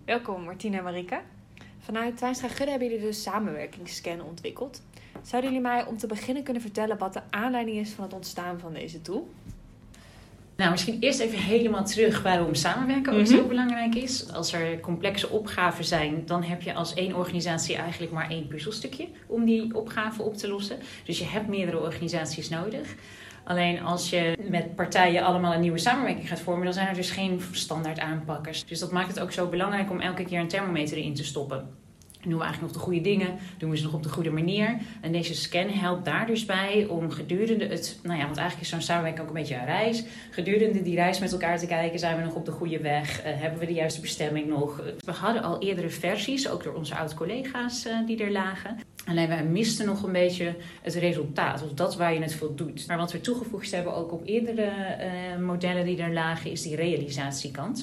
Welkom Martina en Marika. Vanuit Tuinstra Gudde hebben jullie de samenwerkingsscan ontwikkeld. Zouden jullie mij om te beginnen kunnen vertellen wat de aanleiding is van het ontstaan van deze tool? Nou, misschien eerst even helemaal terug waarom samenwerken ook zo belangrijk is. Als er complexe opgaven zijn, dan heb je als één organisatie eigenlijk maar één puzzelstukje om die opgave op te lossen. Dus je hebt meerdere organisaties nodig. Alleen als je met partijen allemaal een nieuwe samenwerking gaat vormen, dan zijn er dus geen standaard aanpakkers. Dus dat maakt het ook zo belangrijk om elke keer een thermometer in te stoppen. Doen we eigenlijk nog de goede dingen? Doen we ze nog op de goede manier? En deze scan helpt daar dus bij om gedurende het... want eigenlijk is zo'n samenwerking ook een beetje een reis. Gedurende die reis met elkaar te kijken, zijn we nog op de goede weg? Hebben we de juiste bestemming nog? We hadden al eerdere versies, ook door onze oud-collega's die er lagen. Alleen wij misten nog een beetje het resultaat, of dat waar je het voor doet. Maar wat we toegevoegd hebben, ook op eerdere modellen die er lagen, is die realisatiekant.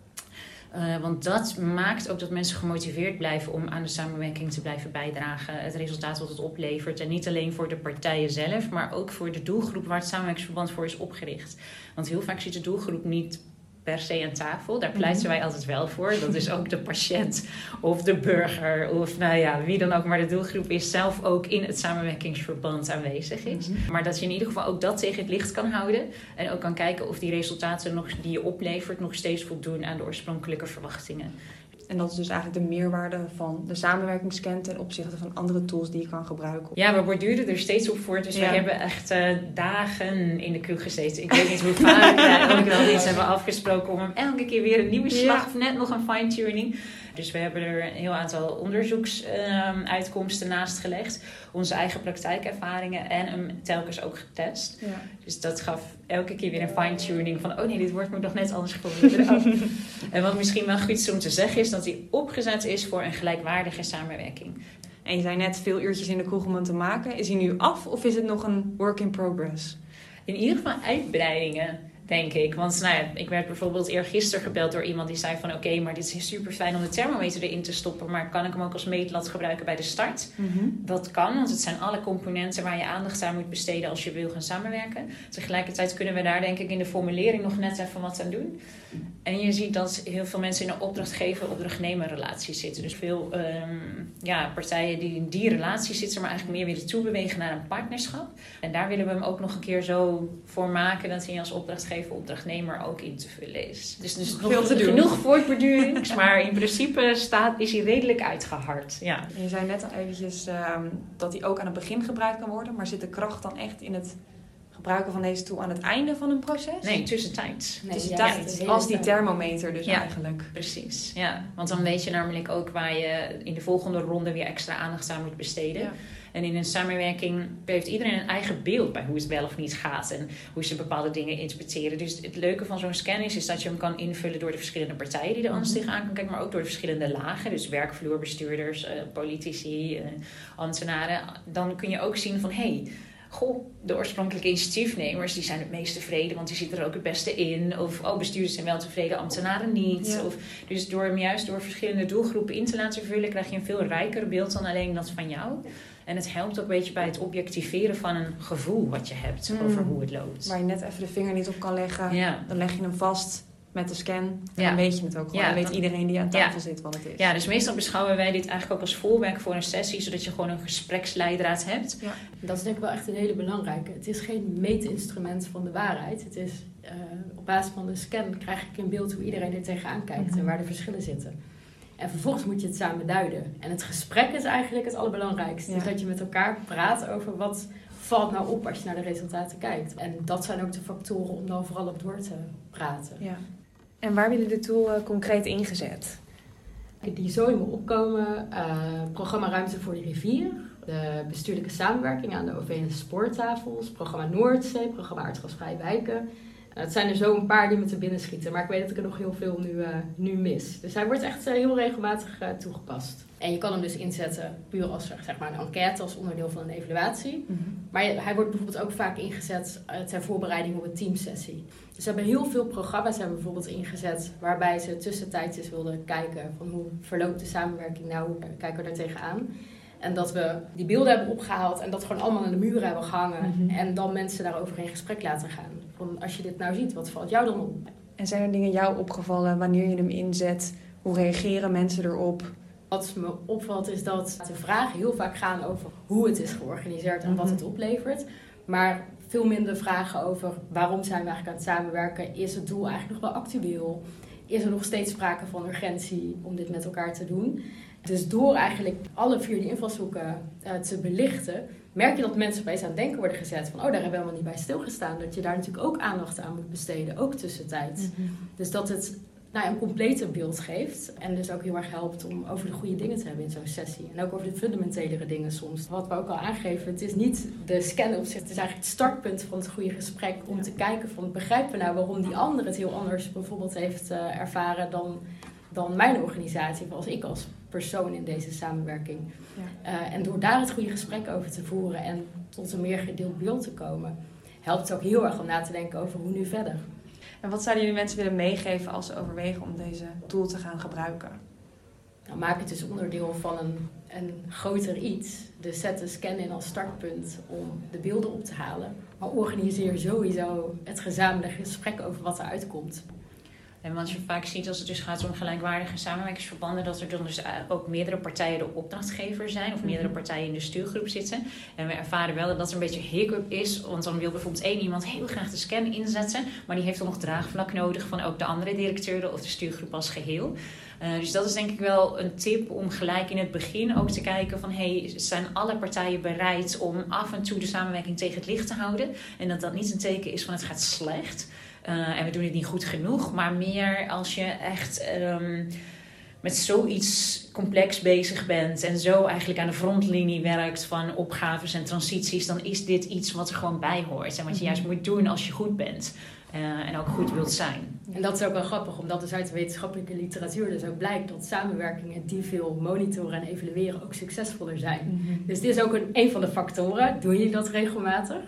Want dat maakt ook dat mensen gemotiveerd blijven om aan de samenwerking te blijven bijdragen. Het resultaat wat het oplevert. En niet alleen voor de partijen zelf, maar ook voor de doelgroep waar het samenwerkingsverband voor is opgericht. Want heel vaak zit de doelgroep niet per se aan tafel. Daar pleiten wij altijd wel voor. Dat is ook de patiënt of de burger of wie dan ook. Maar de doelgroep is zelf ook in het samenwerkingsverband aanwezig is. Maar dat je in ieder geval ook dat tegen het licht kan houden. En ook kan kijken of die resultaten die je oplevert nog steeds voldoen aan de oorspronkelijke verwachtingen. En dat is dus eigenlijk de meerwaarde van de samenwerkingsscan ten opzichte van andere tools die je kan gebruiken. Ja, we borduren er steeds op voort. Dus we hebben echt dagen in de kroeg gezeten. Ik weet niet hoe vaak we ook wel iets hebben afgesproken om hem elke keer weer een nieuwe slag of net nog een fine-tuning. Dus we hebben er een heel aantal onderzoeksuitkomsten naast gelegd. Onze eigen praktijkervaringen en hem telkens ook getest. Ja. Dus dat gaf elke keer weer een fine-tuning van... dit woord moet nog net anders geformuleerd. En wat misschien wel goed is om te zeggen is dat hij opgezet is voor een gelijkwaardige samenwerking. En je zei net veel uurtjes in de kroeg om hem te maken. Is hij nu af of is het nog een work in progress? In ieder geval uitbreidingen, denk ik. Want ik werd bijvoorbeeld eergisteren gebeld door iemand die zei van... oké, maar dit is super fijn om de thermometer erin te stoppen... maar kan ik hem ook als meetlat gebruiken bij de start? Dat kan, want het zijn alle componenten waar je aandacht aan moet besteden... als je wil gaan samenwerken. Tegelijkertijd kunnen we daar denk ik in de formulering nog net even wat aan doen. En je ziet dat heel veel mensen in een opdrachtgever-opdrachtnemer relatie zitten. Dus veel partijen die in die relatie zitten... maar eigenlijk meer willen toebewegen naar een partnerschap. En daar willen we hem ook nog een keer zo voor maken... dat hij als opdrachtgever ook in te vullen is. Dus veel te doen. Genoeg voortbordurings, maar in principe is hij redelijk uitgehard. Ja. En je zei net al eventjes dat hij ook aan het begin gebruikt kan worden, maar zit de kracht dan echt in het gebruiken van deze tool aan het einde van een proces? Nee, tussentijds. Als die thermometer dus eigenlijk. Precies, ja. Want dan weet je namelijk ook waar je in de volgende ronde weer extra aandacht aan moet besteden. Ja. En in een samenwerking heeft iedereen een eigen beeld bij hoe het wel of niet gaat en hoe ze bepaalde dingen interpreteren. Dus het leuke van zo'n scan is dat je hem kan invullen door de verschillende partijen die er anders tegenaan kan kijken, maar ook door de verschillende lagen. Dus werkvloerbestuurders, politici, ambtenaren. Dan kun je ook zien van de oorspronkelijke initiatiefnemers die zijn het meest tevreden, want die zitten er ook het beste in. Of bestuurders zijn wel tevreden, ambtenaren niet. Ja. Dus door hem juist door verschillende doelgroepen in te laten vullen, krijg je een veel rijker beeld dan alleen dat van jou. En het helpt ook een beetje bij het objectiveren van een gevoel wat je hebt over hoe het loopt. Waar je net even de vinger niet op kan leggen, dan leg je hem vast met de scan. En dan weet je het ook gewoon. Dan weet iedereen die aan tafel zit wat het is. Ja, dus meestal beschouwen wij dit eigenlijk ook als voorwerk voor een sessie, zodat je gewoon een gespreksleidraad hebt. Ja. Dat is denk ik wel echt een hele belangrijke. Het is geen meetinstrument van de waarheid. Het is op basis van de scan krijg ik een beeld hoe iedereen er tegenaan kijkt en waar de verschillen zitten. En vervolgens moet je het samen duiden. En het gesprek is eigenlijk het allerbelangrijkste. Dus dat je met elkaar praat over wat valt nou op als je naar de resultaten kijkt. En dat zijn ook de factoren om dan vooral op door te praten. Ja. En waar willen de tool concreet ingezet? Die zo in me opkomen. Programma Ruimte voor de Rivier. De bestuurlijke samenwerking aan de OV en spoortafels. Programma Noordzee. Programma Aardgasvrije Wijken. Het zijn er zo een paar die me te binnen schieten. Maar ik weet dat ik er nog heel veel nu mis. Dus hij wordt echt heel regelmatig toegepast. En je kan hem dus inzetten puur als een enquête, als onderdeel van een evaluatie. Maar hij wordt bijvoorbeeld ook vaak ingezet ter voorbereiding op een teamsessie. Dus we hebben heel veel programma's bijvoorbeeld ingezet waarbij ze tussentijds wilden kijken van hoe verloopt de samenwerking nou, hoe kijken we daar tegenaan. En dat we die beelden hebben opgehaald en dat gewoon allemaal aan de muren hebben gehangen. En dan mensen daarover in gesprek laten gaan. Van als je dit nou ziet, wat valt jou dan op? En zijn er dingen jou opgevallen wanneer je hem inzet, Hoe reageren mensen erop? Wat me opvalt is dat de vragen heel vaak gaan over hoe het is georganiseerd en wat het oplevert. Maar veel minder vragen over waarom zijn we eigenlijk aan het samenwerken. Is het doel eigenlijk nog wel actueel? Is er nog steeds sprake van urgentie om dit met elkaar te doen? Dus door eigenlijk alle 4 die invalshoeken te belichten, merk je dat mensen opeens aan het denken worden gezet. Van, daar hebben we helemaal niet bij stilgestaan. Dat je daar natuurlijk ook aandacht aan moet besteden, ook tussentijd. Dus dat het een completer beeld geeft. En dus ook heel erg helpt om over de goede dingen te hebben in zo'n sessie. En ook over de fundamentelere dingen soms. Wat we ook al aangeven, het is niet de scan op zich. Het is eigenlijk het startpunt van het goede gesprek. Om te kijken van, begrijpen we nou waarom die ander het heel anders bijvoorbeeld heeft ervaren dan mijn organisatie. Of als ik als persoon in deze samenwerking. Ja. En door daar het goede gesprek over te voeren en tot een meer gedeeld beeld te komen, helpt het ook heel erg om na te denken over hoe nu verder. En wat zouden jullie mensen willen meegeven als ze overwegen om deze tool te gaan gebruiken? Nou, maak het dus onderdeel van een groter iets. Dus zet de scan in als startpunt om de beelden op te halen. Maar organiseer sowieso het gezamenlijk gesprek over wat er uitkomt. En wat je vaak ziet als het dus gaat om gelijkwaardige samenwerkingsverbanden, dat er dan dus ook meerdere partijen de opdrachtgever zijn of meerdere partijen in de stuurgroep zitten. En we ervaren wel dat er een beetje hiccup is, want dan wil bijvoorbeeld één iemand heel graag de scan inzetten, maar die heeft dan nog draagvlak nodig van ook de andere directeuren of de stuurgroep als geheel. Dus dat is denk ik wel een tip om gelijk in het begin ook te kijken van zijn alle partijen bereid om af en toe de samenwerking tegen het licht te houden en dat niet een teken is van het gaat slecht. En we doen het niet goed genoeg, maar meer als je echt met zoiets complex bezig bent en zo eigenlijk aan de frontlinie werkt van opgaves en transities, dan is dit iets wat er gewoon bij hoort en wat je juist moet doen als je goed bent en ook goed wilt zijn. En dat is ook wel grappig, omdat dus uit de wetenschappelijke literatuur dus ook blijkt dat samenwerkingen die veel monitoren en evalueren ook succesvoller zijn. Dus dit is ook een van de factoren. Doen jullie dat regelmatig?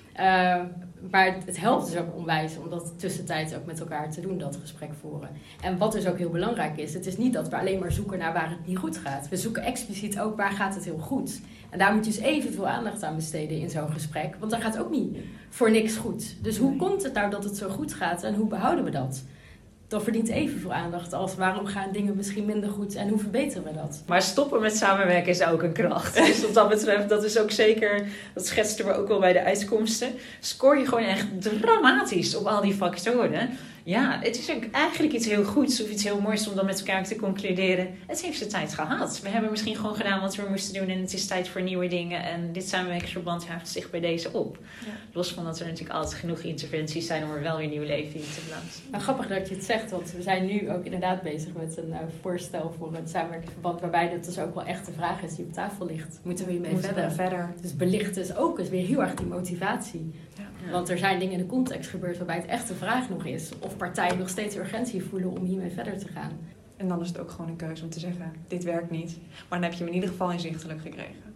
Maar het helpt dus ook onwijs om dat tussentijds ook met elkaar te doen, dat gesprek voeren. En wat dus ook heel belangrijk is, het is niet dat we alleen maar zoeken naar waar het niet goed gaat. We zoeken expliciet ook waar gaat het heel goed. En daar moet je dus evenveel aandacht aan besteden in zo'n gesprek, want daar gaat ook niet voor niks goed. Dus hoe komt het nou dat het zo goed gaat en hoe behouden we dat? Dat verdient evenveel aandacht als waarom gaan dingen misschien minder goed en hoe verbeteren we dat? Maar stoppen met samenwerken is ook een kracht. Dus wat dat betreft, dat is ook zeker, dat schetsten we ook wel bij de uitkomsten. Scoor je gewoon echt dramatisch op al die factoren. Ja, het is ook eigenlijk iets heel goeds of iets heel moois om dan met elkaar te concluderen. Het heeft de tijd gehad. We hebben misschien gewoon gedaan wat we moesten doen en het is tijd voor nieuwe dingen. En dit samenwerkingsverband houdt zich bij deze op. Ja. Los van dat er natuurlijk altijd genoeg interventies zijn om er wel weer nieuw leven in te blazen. Nou, grappig dat je het zegt, want we zijn nu ook inderdaad bezig met een voorstel voor een samenwerkingsverband waarbij dat dus ook wel echt de vraag is die op tafel ligt. Moeten we hiermee verder? Dus belichten is ook eens weer heel erg die motivatie. Ja. Want er zijn dingen in de context gebeurd waarbij het echt de vraag nog is of partijen nog steeds urgentie voelen om hiermee verder te gaan. En dan is het ook gewoon een keuze om te zeggen, dit werkt niet. Maar dan heb je hem in ieder geval inzichtelijk gekregen.